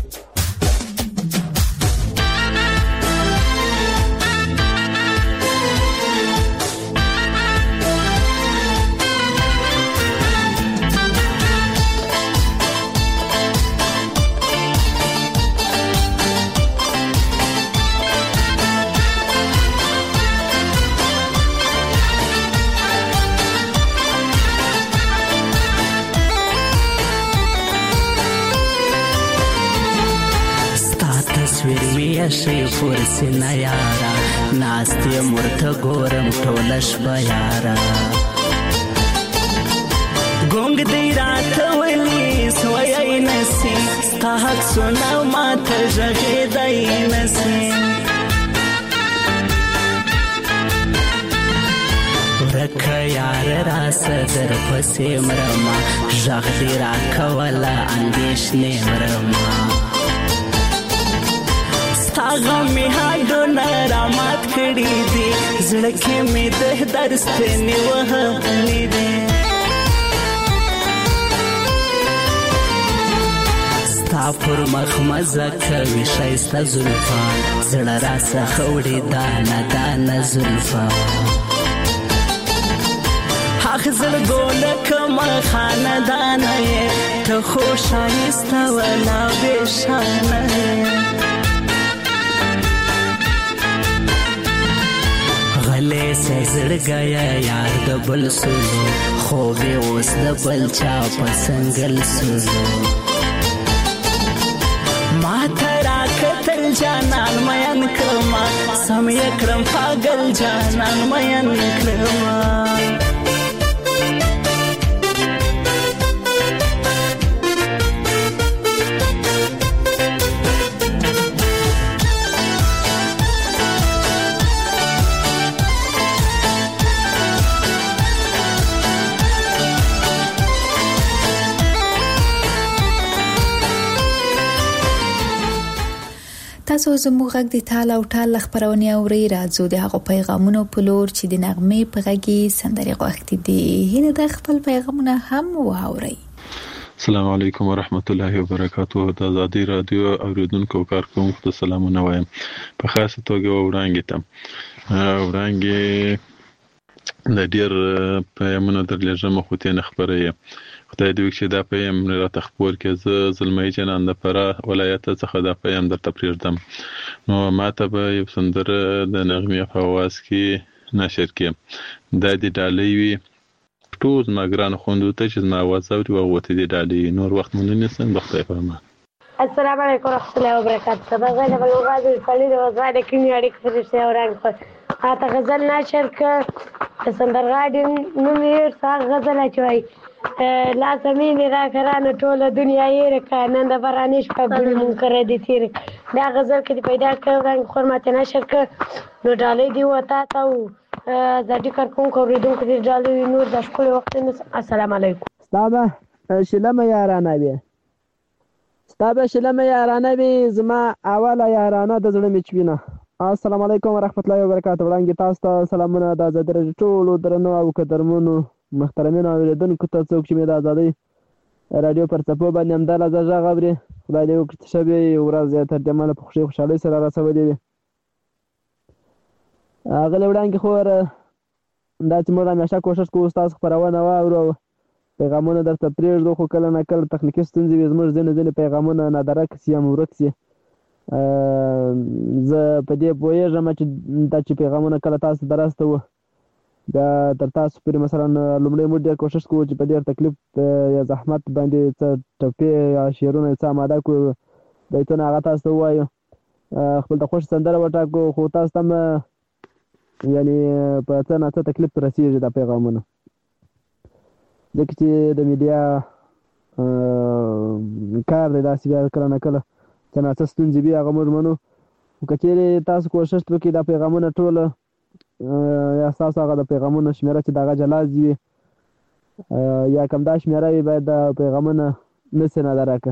شي فرسنه یارا ناستې مرته ګورم ټوله شپه یارا ګونګ دی راته ویلي سوی نسي ستا حق سونه ماته غږېدی نسي ورکه یار راسه در پسې مرمه غږ دې راکوله اندېښنې مرمه غمې هډونه رامات کړي دي زړه کې مې د درد ستنې وهلې دي ستا پر مخ مزه کوي ښایسته زلفه زړه راڅخه وړي دانه دانه زلفه هغه زړګونه کومه خاندانه یې ته خو ښایسته ولا بېشانه یې غلې سه زړګیه یار د بل سولو خوب یې اوس د بل چا په سنګل سولو ما ته راکتل جانان مین کړمه سم یې کړم پاگل جانان مین کړمه تاسو زموږ غږ د تال او ټال خبرونه اوري راځو د هغه پیغامونو په لور چې د نغمې په غږی سندري غوښتي دي هله د خپل پیغامونه هم واوري. السلام علیکم ورحمت الله وبرکاته. د آزادی رادیو اوریدونکو کارکونکو ته سلامونه وایم. په خاصه توګه وړاندې ته وړاندې د ډیر پیغامونه درلېږم خو ته نه خبرې خدای دې وکړي دا پیغام راته خبر کې زه زلمی جنان د فراه ولایت څخه دا پیغام درته پرېږدم. نو ماته به یو سندره د نغمې په اواز کې نشر کړم. دا د ډالۍ وي ټول ما ګران خوندو ته چې ما اواز اوري او وته دې ډالۍ نور وخت مونږ نه سم د خدای په امان. السلام علیکم ورحمۃ اللہ وبرکاتہ. تبغى بلغات الفلید وزاد کینی اړیک فرشته اوران خو اته غزل نشر ک سندرغاډین نو مې څنګه غزل اچوي لا زمين را کرانه ټوله دنیا یې رکانه د برانش په بل منکر دي تیر دا غزل کې پیدا کړم خرمته نشر ک نو ډالې دی وتا تا زړی کار کوم کوریدونکو دې ډالې نور د خپل وخت. السلام علیکم. ستابه شلمه یارانه بیا ستابه شلمه یارانه بیا زما اوله یارانه د زړه میچوینه. السلام علیکم ورحمت الله وبرکاته. وړاندې تاسو ته سلامونه د زدر ټولو درنو او قدرمنو محترمینو اورېدونکو ته څوک چې مې د ازادۍ راډیو پر څپو باندې همدا لحظه غږ اوري، خدای دې وکړي چې شب یې یو ورځ زیاتر جماله په خوښۍ خوشحالۍ سره رسولې وي. اغلې وړاندې خور دا چې موږ همیشه کوشش کوو ستاسو خپرونه واورو، پیغامونه درته پرېږدو، خو کله نه کله تخنیکي ستونزې وي، زموږ ځینې ځینې پیغامونه نادرک سي یا ورک سي. زه په دې پوهېږم چې دا چې پیغامونه کله تاسو ته راستوو دا تر تاسو پورې مثلا لومړی موږ ډېر کوشش کوو چې په ډېر تکلیف یا زحمت باندې څه ټپې یا شعرونه څه اماده کړو، بیتونه هغه تاسو ته ووایو، خپل د خوښ سندره وټاکو، خو تاسو ته هم یعنې په څه نه څه تکلیف رسېږي دا پیغامونه، ځکه چې د میډیا کار دی داسې بیا کله نه کله څه نه څه ستونزې وي هغه موږ منو. خو که چېرې تاسو کوشش وکړئ دا پیغامونه ټوله یا ستاسو هغه د پیغامونو شمېره چې د هغه جلازي وي یا کم دا شمېره وي باید دا پیغامونه نه سي نادرکه.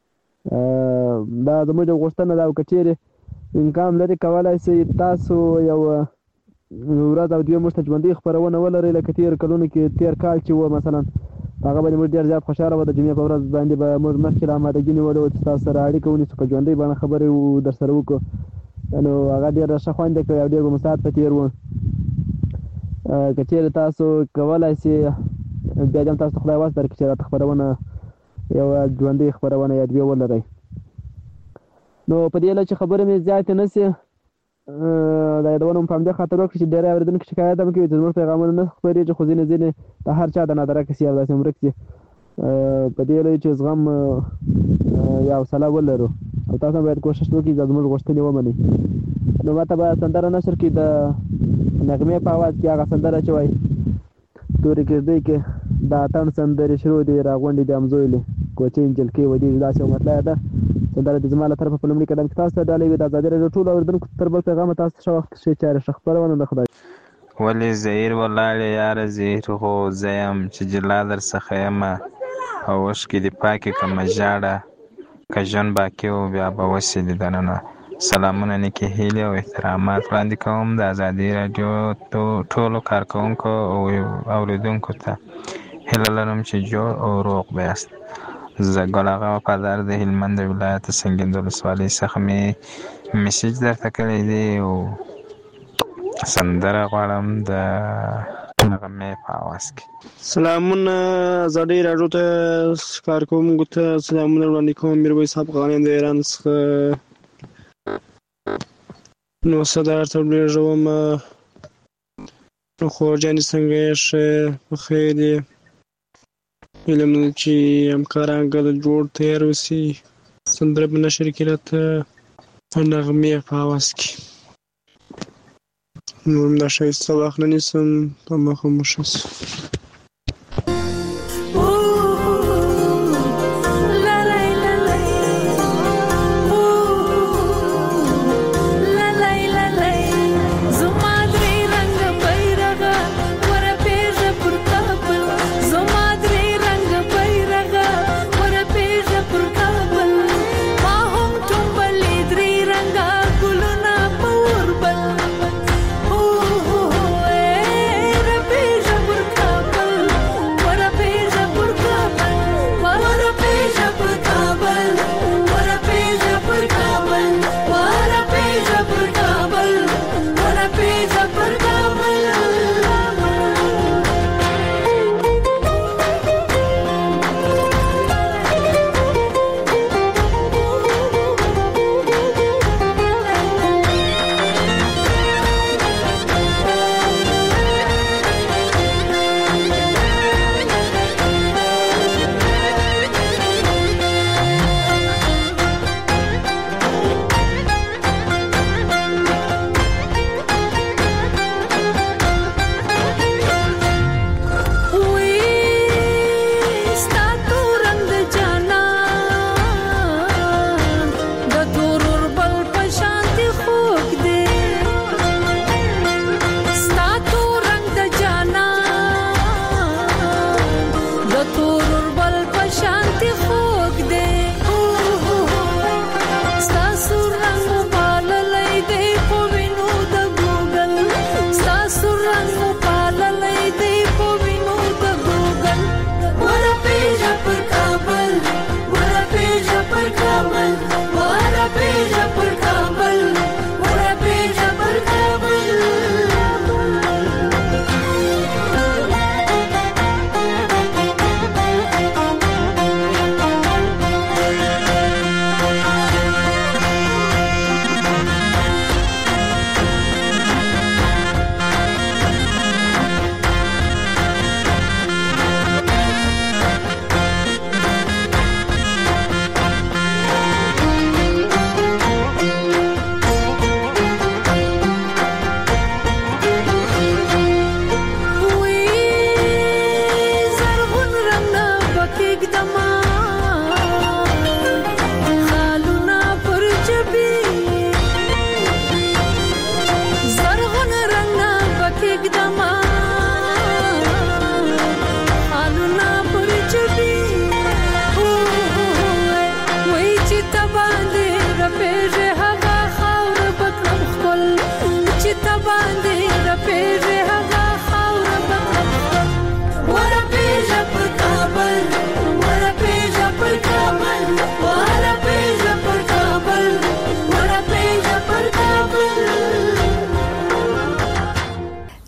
دا زموږ یو غوښتنه ده او که چېرې امکان لري کولی سئ تاسو یو ورځ او دوې موږ ته ژوندۍ خپرونه ولرئ، لکه تېر کلونو کې تېر کال چې و مثلا هغه باندې موږ ډېر زیات خوشحاله وو، د جمعې په ورځ باندې به موږ مخکې له امادګي نیولې وه چې تاسو سره اړیکه ونیسو، په ژوندۍ بڼه خبرې در سره وکړو، نو هغه ډېره ښه خوند یې کوي او ډېر به مو ساعت په تېر و. که چېرې تاسو کولی سئ بیا دې هم تاسو ته خدای وس درکړي چې راته خپرونه یوه ژوندۍ خپرونه یا دوې ولرئ. نو په دې هیله چې خبرې مې زیاتې نه سي دا یادونه مو په همدې خاطر وکړي چې ډېری اورېدونکي شکایت هم کوي چې زموږ پیغامونه نه خپرېږي، خو ځینې ځینې د هر چا د نادرکه سي او داسې ورک سي. په دې هیله چې زغم یا حوصله ولرو او تاسو هم باید کوشش وکړئ چې زموږ غوښتنې ومنئ. نو ماته به سندره نشر کړي د نغمې په اواز کې هغه سندره چې وایي تورې کېږدۍ کې د اتڼ سندرې شروع دي راغونډې دي همزویلې کوچۍ نجلکۍ ودېږي، داسې یو مطلع ده. سندره د زما له طرفه په لومړي قدم کې تاسو ته ډالۍ وي. د ازادي راډیو ټولو اورېدونکو تر بل پیغامه تاسو ته ښه وخت ښې چارې ښه خپرونه د خدای. ولې زهیر ولاړې یاره زهیر خو زه یم چې جلا در څخه یمه او اوښکې دې پاکې کړمه ژاړه که ژوند باقي و بیا به وسي لیدنونه. سلامونه نیکې هیلې او احترامات وړاندې کوم د ازادي راډیو ټولو کارکوونکو او اورېدونکو ته. هیله لرم چې جوړ او روغ به یاست. زه ګل آغا وفادار د هلمند د ولایت سنګین د ولسوالۍ څخه مې میسیج درته کړی دی او سندره غواړم د نغمې په اواز کې. سلامونه ازادي راډیو ته کارکوونکو ته سلامونه وړاندې کوم. میرویس افغاني د ایران څخه. نو څه درته ولیږم نو خورجانې څنګه یې ښه په خیر یې؟ هیله مې ده چې همکاران ګډ جوړ تیار اوسي، سندره به نشر کړي راته په نغمې په اواز کې. نور هم دا ښایسته وخت نه نیسم، په مخه مو ښه شي. Come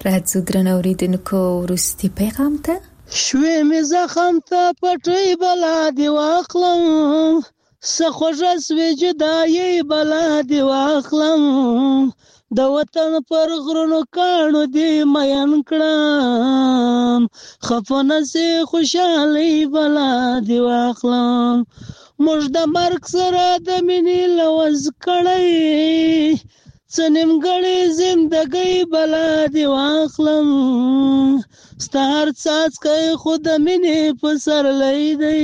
راځو درنو اوریدونکو وروستي پیغام ته. شوې مې زخم ته پټۍ بلا دې واخلم، څه خوږه سوې جدایۍ بلا دې واخلم، د وطن پر غرونو کاڼو دې مین کړم، خفه نسې خوشحالۍ بلا دې واخلم، موږ د مرګ سره د مینې لوز کړی، څه نیمګړې زندګۍ بلا دې واخلم، ستا هر څاڅکی خو د مینې پسرلی دی،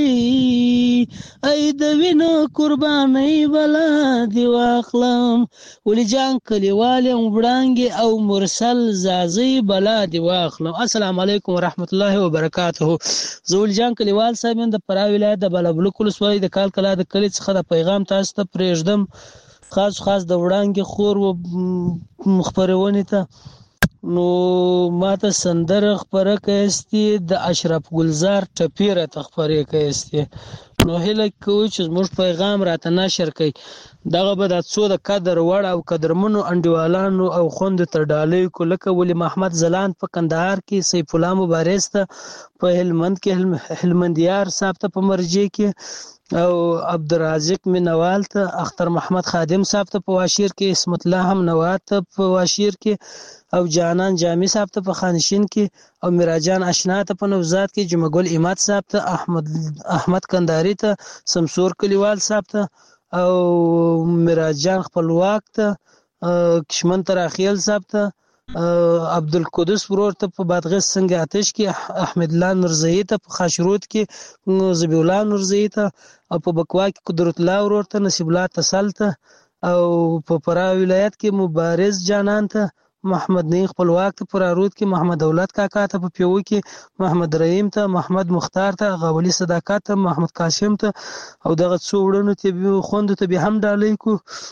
ای د وینو قربانۍ بلا دې واخلم، ولی جان کلیوال یم وړانګې او مرسل زازۍ بلا دې واخلم. السلام علیکم ورحمت الله وبرکاته. زه ولی جان کلیوال صاحب یم د فراه ولایت د بالابلوک ولسوالۍ د کال کلا د کلي څخه د پیغام تاسو ته پرېږدم، خاص خاص د وړانګې خور و خپرونې ته. نو ماته سندره خپره کایستې د اشرف ګلزار ټپې راته خپرې کایستې، نو هیله کوو چې زموږ پیغام راته نشر کړئ. دغه به دا څو د قدر وړ او قدرمنو انډیوالانو او خوندو ته ډالۍ کو، لکه ولی محمد ځلاند په کندهار کې، سیف الله مبارز ته په هلمند کې، هلمندیار صاحب ته په مرجې کې، او عبدالرازق مینوال ته، اختر محمد خادم صاحب ته په واشیر کې، اسمت الله هم نواد ته په واشیر کې، او جانان جامی صاحب ته په خانشین کې، او میراجان اشنا ته په نوزاد کې، جمعه ګل اماد صاحب ته، احمد احمد کندهاری ته، سمسور کلیوال صاحب ته، او میراجان خپلواک ته، کشمن تراخیل صاحب ته، عبدالقدس ورور ته په بادغیس سنگ آتش کې، احمد الله نورزئی ته په خاشرود کې، زبی الله نورزئی ته، او په بکوا کې قدرت الله ورور ته، نصیب الله تسل ته، او په فراه ولایت کې مبارز جانان ته، محمد نعیم خپلواک ته، پر رود کې محمد دولت کاکا ته، په پیو کې محمد رحیم ته، محمد مختار ته، غولی صداقت ته، محمد قاسم ته، او دغه څو وړونو ته خوندو ته به هم ډالۍ کو.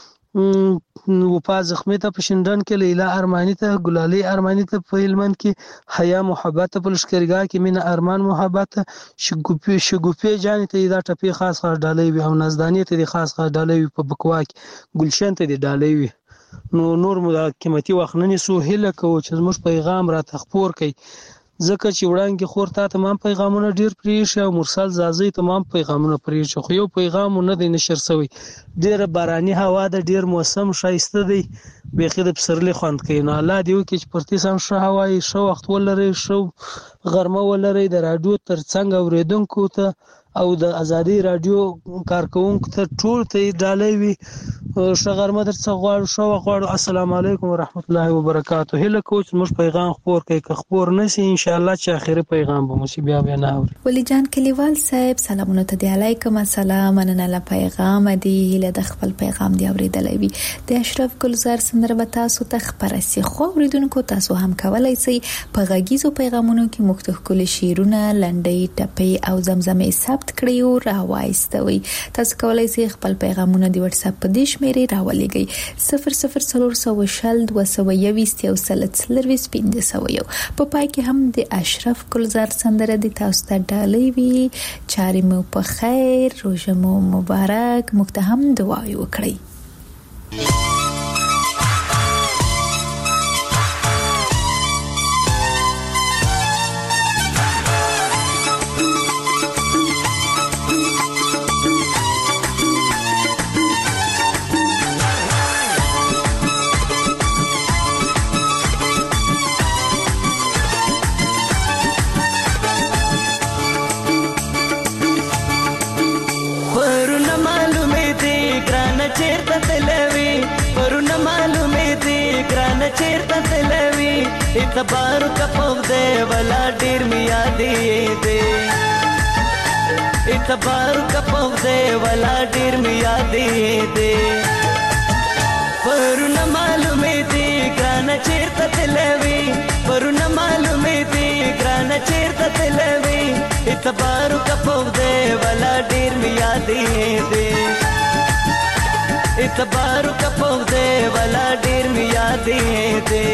وفا زخمی ته په شینډن کې، لیلا ارمانی ته، ګلالي ارمانی ته په هلمند کې، حیا محبت ته په لښکرګاه کې، مینه ارمان محبت ته، شګوفي شګوفي جانې ته دا ټپې خاص خاص ډالۍ وي، او نازدانې ته دې خاص خاص ډالۍ وي، په بکوا کې ګلشن ته دې ډالۍ وي. نو نور مو دا قیمتي وخت نه نیسو، هیله کوو چې زموږ پیغام راته خپور کړئ، ځکه چې وړانګې خور تا تمام پیغامونه ډیر پریښي، او مرسل زازۍ تمام پیغامونه پریښي، خو یو پیغام نه دی نشر شوی. ډیره باراني هوا ده، ډیر موسم ښایسته دی، بیخي د پسرلي خوند کوي. نو الله دې وکړي چې پرتې سم ښه هوا وي، ښه وخت ولرئ، ښه غرمه ولرئ، د راډیو ترڅنګ اورېدونکو ته او د ازادي راډیو کارکونکو ته ټول ته ډالۍ وي، ښه غرمه درڅخه غواړو، ښه وخت غواړو. السلام علیکم ورحمت الله وبرکاته. هیله کوو چې موږ پیغام خپور کړئ، که خپور نه سي ان شاء الله چې اخري پیغام به مو بیا بیا نه اوري. ولی جان کلیوال صاحب سلامونه ته دی، علیکم السلام، مننه له پیغام دی، هیله د خپل پیغام دی اوریدلای وي. د اشرف ګلزار سندره به تاسو ته خبره سي، خو اوریدونکو تاسو هم کولای شئ په غږیزو پیغامونو کې مختلف کلی شعرونه، لنډۍ، ټپې او زمزمې ثبت کړئ او راوایستوي. تاسو کولای شئ خپل پیغامونه د واتس اپ په دې شمیرې راولېږئ صفر صفر څلور سوه شل دوه سوه یوویشت یو سل څلرویشت پنځه سوه یو. په پای کې هم د اشرف ګلزار سندره د تاسو ته ډالۍ وي. چارې مو په خیر، روژه مو مبارک، موږ ته هم دعای وکړئ. چیرته تلوي اعتبار کپوب دے ولا ډیر میا دی دے اعتبار کپوب دے ولا ډیر میا دی دے پرونه معلومه دی ګران چیرته تلوي پرونه معلومه دی ګران چیرته تلوي اعتبار کپوب دے ولا ډیر میا دی دے اعتبار کپوب دے ولا ډیر میا دی دے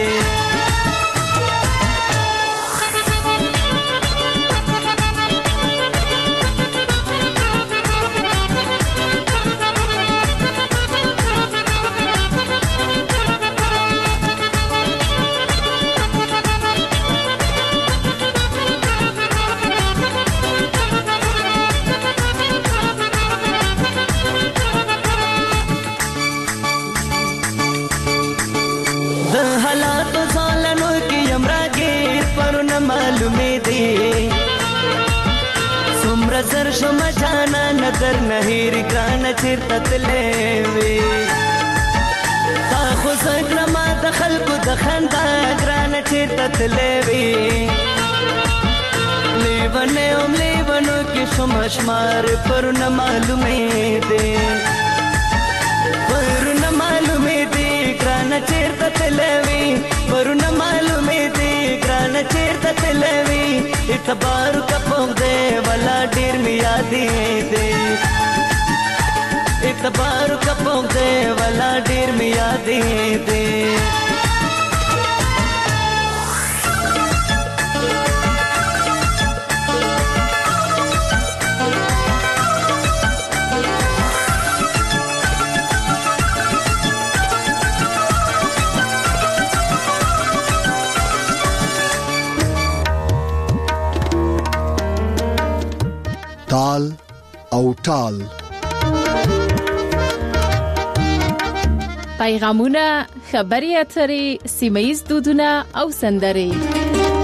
نظر شما جانا نظر نهیر ګران چیرته تلې وي تا خو زړه ما د خلکو د خندا ګران چیرته تلې وي لیونه اوم لیونو کې شما شمار پر نه معلومې دي پر نه معلومې دي ګران چیرته تلې وي پر نه معلومې دي ګران چیرته تلې وي اعتبار کا پوغ دے والا ډیر می یادې دے اعتبار کا پوغ دے والا ډیر می یادې دے تال او ټال پیغامونه، خبري اترې، سیمه ییز دودونه او سندرې